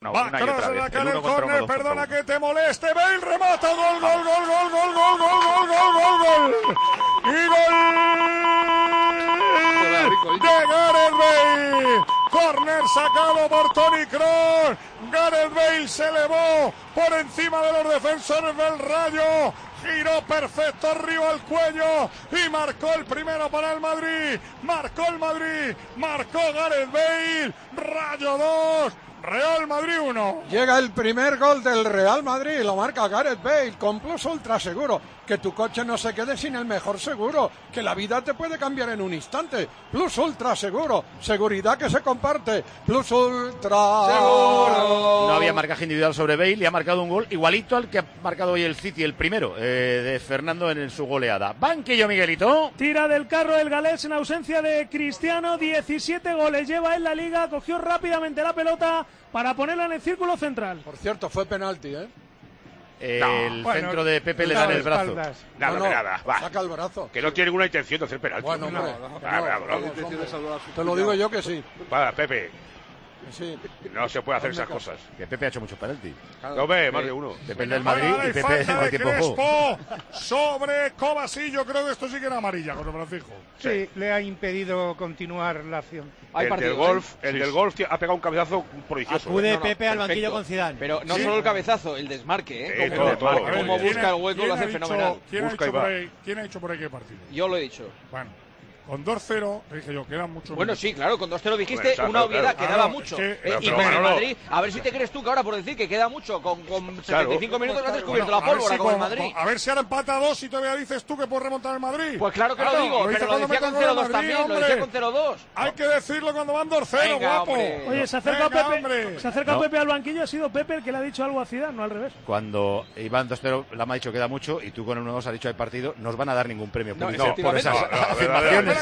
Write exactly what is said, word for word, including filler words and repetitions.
No, Va, una y otra cross en vez. la cara El el uno contra córner, uno, dos perdona contra que te moleste. Bale remata, gol, gol, gol, gol, gol, gol, gol, gol, gol, gol, gol. Y gol de Gareth Bale. Corner sacado por Toni Kroos. Gareth Bale se elevó por encima de los defensores del Rayo. Giró perfecto arriba al cuello y marcó el primero para el Madrid. Marcó el Madrid. Marcó Gareth Bale. Rayo dos. Real Madrid uno. Llega el primer gol del Real Madrid, lo marca Gareth Bale con Plus Ultra Seguro. Que tu coche no se quede sin el mejor seguro, que la vida te puede cambiar en un instante. Plus Ultra Seguro, seguridad que se comparte. Plus Ultra Seguro. No había marcaje individual sobre Bale y ha marcado un gol igualito al que ha marcado hoy el City, el primero eh, de Fernando en, en su goleada. Banquillo, Miguelito. Tira del carro el galés en ausencia de Cristiano. diecisiete goles lleva en la Liga. Cogió rápidamente la pelota para ponerla en el círculo central. Por cierto, fue penalti, ¿eh? El no, bueno, centro de Pepe le da en el brazo. Nada, no, no, nada, va. Saca el brazo. Que no tiene ninguna intención de hacer penalti. Bueno, hombre, no, no, no, va, va, no, va, no, va. Te lo digo yo que sí. Va, Pepe. Sí. No se puede hacer esas cosas. Que Pepe ha hecho muchos penaltis. No ve, más de uno. Depende del Madrid y Pepe falta de de tiempo juego. Crespo sobre Kovacic. Yo creo que esto sí que era amarilla, José Francisco. Sí, le ha impedido continuar la acción. El del golf, el del golf ha pegado un cabezazo prodigioso. Acude No, no, Pepe al perfecto. banquillo con Zidane. Pero no Sí. solo el cabezazo, el desmarque, ¿eh? Sí, Como, todo, todo. como A ver, busca ¿quién el hueco, quién lo ha hace dicho- fenomenal. ¿quién ha, Busca y dicho va. por ahí, ¿Quién ha dicho por ahí qué partido? Yo lo he dicho. Bueno, con dos cero, dije yo, quedan muchos Bueno, minutos. sí, claro, con dos cero dijiste Bueno, claro, una obviedad, claro. quedaba Ah, no, mucho. es que- Eh, pero- y pero con el Manolo- Madrid, a ver si te crees tú que ahora por decir que queda mucho, con, con setenta y cinco minutos no has descubierto Bueno, la a ver pólvora si con el con- Madrid. A ver si ahora empata a dos y todavía dices tú que puedes remontar el Madrid. Pues claro que Claro, lo digo, lo dice pero lo cuando decía mete con gol cero el dos Madrid, también, lo hombre. decía con cero dos. Hay que decirlo cuando van dos cero, Venga, guapo. hombre. Oye, se acerca Venga, Pepe, hombre. se acerca No. Pepe al banquillo. Ha sido Pepe el que le ha dicho algo a Zidane, no al revés. Cuando iban dos cero, la me ha dicho queda mucho y tú con el uno dos has dicho hay partido, no os van a dar ningún premio No, por, por efectivamente. esas No, no, afirmaciones.